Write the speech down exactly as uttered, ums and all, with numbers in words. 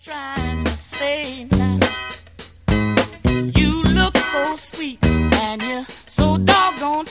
trying to say now? You look so sweet and you're so doggone